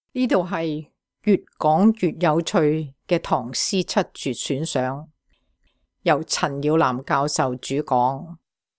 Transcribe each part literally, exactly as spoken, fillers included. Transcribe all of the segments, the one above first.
呢度係越講越有趣嘅唐詩七絕選賞，由陳耀南教授主講。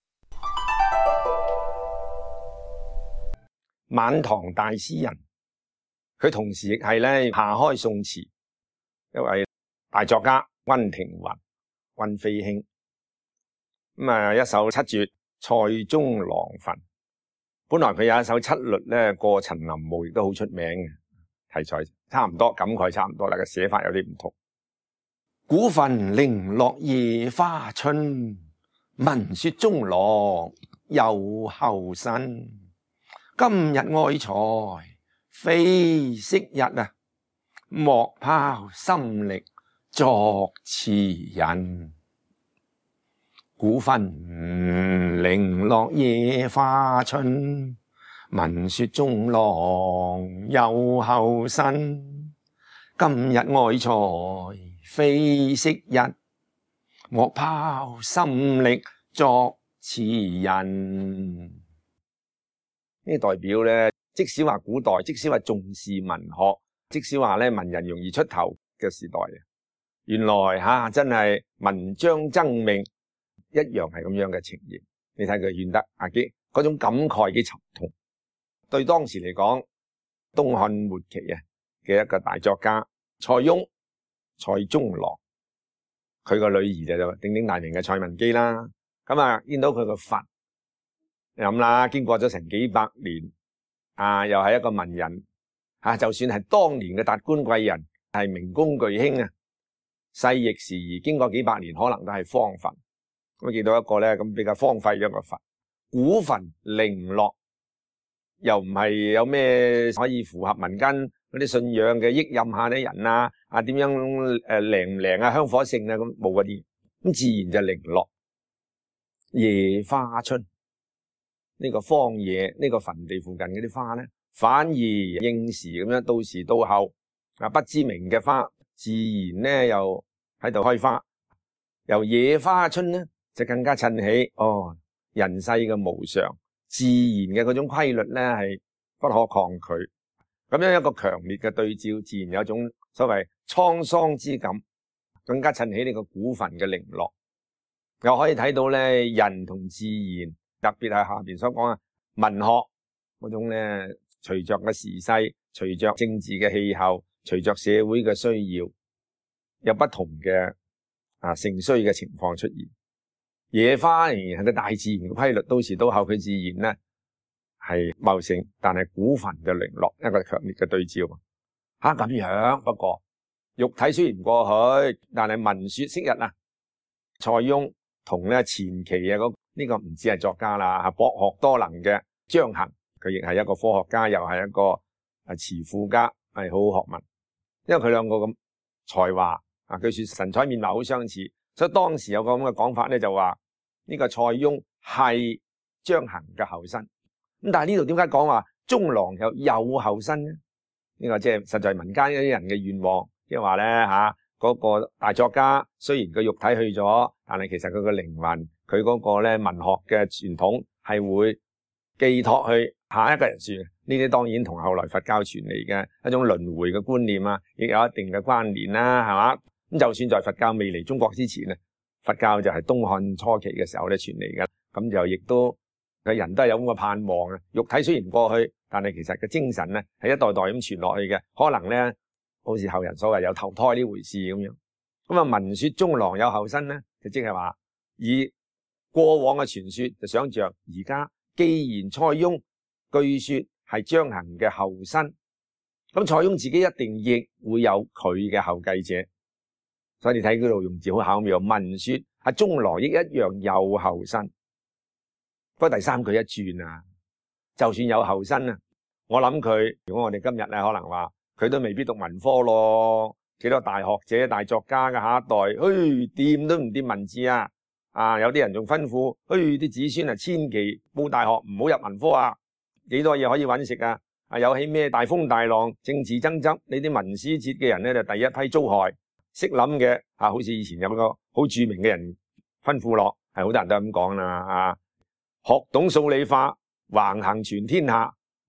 晚唐大詩人，佢同時亦係咧下開宋詞一位大作家溫庭筠、溫飛卿。咁啊，一首七絕《塞中郎墳》，本來佢有一首七律咧，過陳林墓亦都好出名嘅，題材差唔多，感慨差唔多啦，個寫法有啲唔同。古墳零落夜花春，聞說中郎有後生。今日愛才非昔日啊，莫拋心力作詞人。古墳零落夜花春，聞說中郎有後生。今日愛才非昔日，莫拋心力作詞人。呢代表咧，即使話古代，即使話重視文學，即使話咧文人容易出頭嘅時代，原來吓、啊、真係文章爭鳴。一樣係咁樣嘅情形，你睇佢顯得啊幾嗰種感慨幾沉痛。對當時嚟講，東漢末期啊嘅一個大作家蔡邕、蔡中郎，佢個女兒就鼎鼎大名嘅蔡文姬啦。咁啊見到佢個墳咁啦，經過咗成幾百年啊，又係一個文人啊，就算係當年嘅達官貴人，係名公巨卿啊，逝易時移，經過幾百年，可能都係荒墳。咁見到一個咧咁比較荒廢咗個墳，古墳零落，又唔係有咩可以符合民間嗰啲信仰嘅益蔭下啲人啊，啊點樣誒靈唔靈啊，香火盛啊，咁冇嗰啲，咁自然就零落。夜花春，呢個荒野呢個墳地附近嗰啲花咧，反而應時咁樣到時到後啊，不知名嘅花自然咧又喺度開花，由夜花春咧就更加襯起哦，人世嘅無常，自然嘅嗰種規律咧係不可抗拒。咁樣一個強烈嘅對照，自然有一種所謂滄桑之感，更加襯起呢個古墳嘅零落。又可以睇到咧人同自然，特別係下邊所講啊文學嗰種咧，隨着嘅時勢，隨着政治嘅氣候，隨着社會嘅需要，有不同嘅啊盛衰嘅情況出現。野花仍然係個大自然嘅規律，到時到後佢自然咧係茂盛，但係古墳嘅零落一個強烈嘅對照。吓咁樣，不過肉體雖然過去，但係聞說昔日啊，蔡邕同咧前期嘅嗰呢個唔止係作家啦，博學多能嘅張衡，佢亦係一個科學家，又係一個啊詞賦家，係好好學問。因為佢兩個咁才華啊，據說神采面貌好相似。所以當時有個咁嘅講法咧，就話呢個蔡邕係張衡嘅後生。咁但係呢度點解講話中郎有有後生咧？呢個即係實在民間嗰啲人嘅願望，即係話咧吓嗰個大作家雖然個肉體去咗，但係其實佢個靈魂，佢嗰個咧文學嘅傳統係會寄託去下一個人處。呢啲當然同後來佛教傳嚟嘅一種輪迴嘅觀念啊，亦有一定嘅關聯啦，係嘛？咁就算在佛教未嚟中國之前咧，佛教就係東漢初期嘅時候咧傳嚟嘅，咁就亦都嘅人都係有咁嘅盼望嘅。肉體雖然過去，但係其實嘅精神咧係一代代咁傳落去嘅，可能咧好似後人所謂有投胎呢回事咁樣。咁啊，聞說中郎有後生咧，就即係話以過往嘅傳說就想象而家既然蔡邕據說係張衡嘅後生，咁蔡邕自己一定亦會有佢嘅後繼者。所以你睇嗰度用字好巧妙，聞說阿中郎亦一樣有後生。不過第三句一轉啊，就算有後生啊，我諗佢如果我哋今日咧可能話佢都未必讀文科咯，幾多大學者大作家嘅下一代，嘿掂都唔掂文字啊！啊有啲人仲吩咐，嘿啲子孫啊千祈報大學唔好入文科啊，幾多嘢可以搵食啊！啊有起咩大風大浪政治爭執，你啲文思哲嘅人咧就第一批遭害。識諗嘅啊，好似以前有個好著名嘅人吩咐落，係好多人都係咁講啦啊！學懂數理化，橫行全天下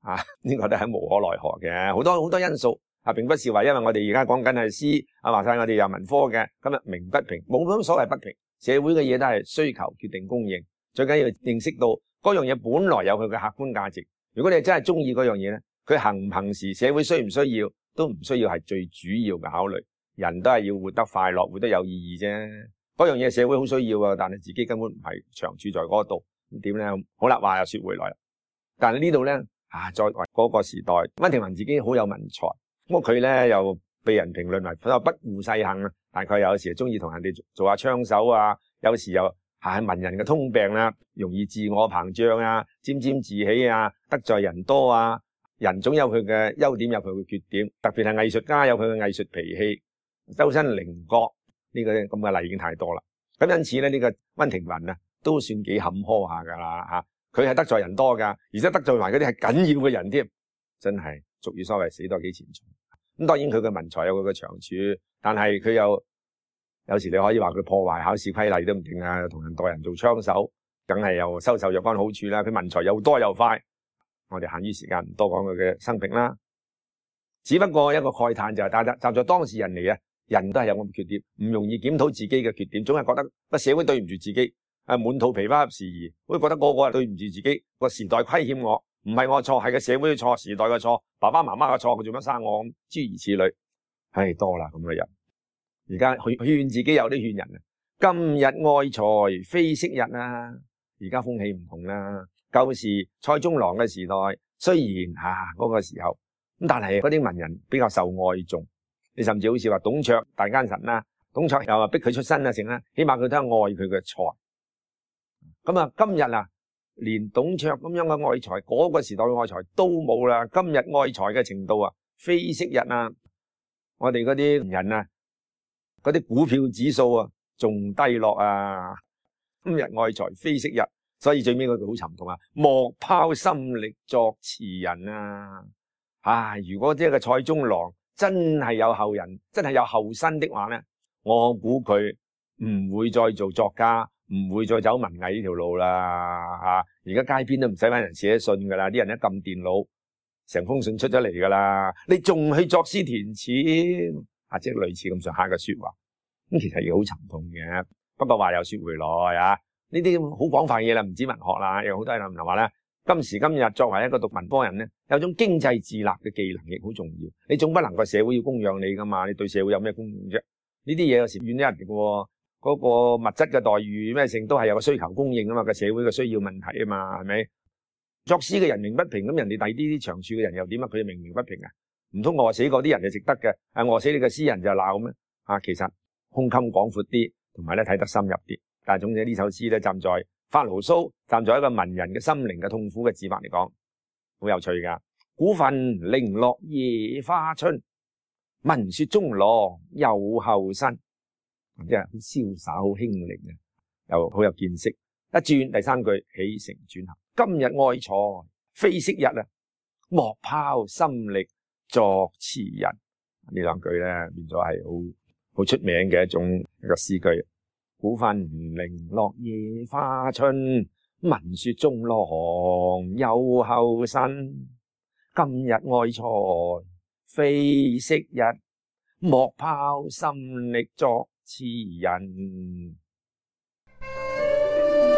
啊，呢、這個都係無可奈何嘅，好多好多因素啊，並不是話因為我哋而家講緊係詩啊，話晒我哋又文科嘅，今日名不平，冇乜所謂不平，社會嘅嘢都係需求決定供應，最緊要認識到嗰樣嘢本來有佢嘅客觀價值。如果你真係中意嗰樣嘢咧，佢行唔行時，社會需唔需要都唔需要係最主要嘅考慮。人都係要活得快樂，活得有意義啫。嗰樣嘢社會好需要啊，但係自己根本唔係長處在嗰度，咁點咧？好啦，話又說回來啦。但係呢度咧啊，在嗰個時代，溫庭筠自己好有文采，咁佢咧又被人評論為佢又不護世行啊，但係佢有時中意同人哋做下槍手啊，有時又係文人嘅通病啦，容易自我膨脹啊，沾沾自喜啊，得罪人多啊。人總有佢嘅優點，有佢嘅缺點，特別係藝術家有佢嘅藝術脾氣，周身稜角呢個咁嘅例已經太多啦。咁因此咧，呢個溫庭筠啊，都算幾坎坷下噶啦吓。佢係得罪人多噶，而且得罪埋嗰啲係緊要嘅人添，真係俗語所謂死多幾錢重。咁當然佢嘅文才有佢嘅長處，但係佢有有時你可以話佢破壞考試規例都唔定啊，同人代人做槍手，梗係又收受若干好處啦。佢文才又多又快。我哋限於時間唔多講佢嘅生平啦，只不過一個慨嘆就係，但係站在當事人嚟啊，人都係有咁嘅缺點，唔容易檢討自己嘅缺點，總係覺得個社會對唔住自己，啊滿肚琵琶時宜，會覺得個個係對唔住自己，個時代虧欠我，唔係我錯，係個社會嘅錯，時代嘅錯，爸爸媽媽嘅錯，佢做乜生我咁，諸如此類，唉多啦咁嘅人，而家勸勸自己有啲勸人啊，今日愛才非昔日啊，而家風氣唔同啦。舊時蔡中郎嘅時代，雖然啊嗰、那個時候咁，但係嗰啲文人比較受愛重。你甚至好似話董卓大奸臣啦，董卓又話逼佢出身啊，成啦，起碼佢都係愛佢嘅才。咁啊，今日啊，連董卓咁樣嘅愛才，嗰、那個時代嘅愛才都冇啦。今日愛才嘅程度啊，非昔日啊，我哋嗰啲人啊，嗰啲股票指數啊，仲低落啊。今日愛才非昔日。所以最尾嗰句好沉痛啊！莫拋心力作詞人啊！唉，如果呢個蔡中郎真係有後人，真係有後身的話咧，我估佢唔會再做作家，唔會再走文藝呢條路啦吓！而家街邊都唔使搵人寫信噶啦，啲人一撳電腦，成封信出咗嚟噶啦，你仲去作詩填詞啊？即係類似咁上下嘅說話，咁其實亦好沉痛嘅。不過話又說回來啊。呢啲好廣泛嘢啦，唔止文學啦，有好多人諗話咧。今時今日作為一個讀文科人咧，有種經濟自立嘅技能亦好重要。你總不能個社會要供養你噶嘛？你對社會有咩供養啫？呢啲嘢有時怨啲人嘅喎。嗰個物質嘅待遇咩性都係有個需求供應啊嘛，個社會嘅需要問題啊嘛，係咪？作詩嘅人命不平，咁人哋第二啲啲長處嘅人又點啊？佢命命不平啊？唔通餓死嗰啲人就值得嘅？啊餓死你個詩人就鬧咩？啊，其實胸襟廣闊啲，同埋咧睇得深入啲。但係總之呢首詩咧，站在發牢騷，站在一個文人嘅心靈嘅痛苦嘅自白嚟講，好有趣噶。古墳零落夜花春，聞說中郎有後身，即係好瀟灑、好輕靈嘅，又好有見識。一轉第三句起承轉合，今日愛才非昔日啊，莫拋心力作詞人。呢兩句咧變咗係好好出名嘅一種一個詩句。古墳零落夜花春，聞說中郎有後身。今日愛才非昔日，莫拋心力作詞人。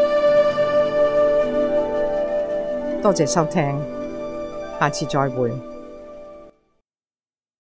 多謝收聽，下次再會。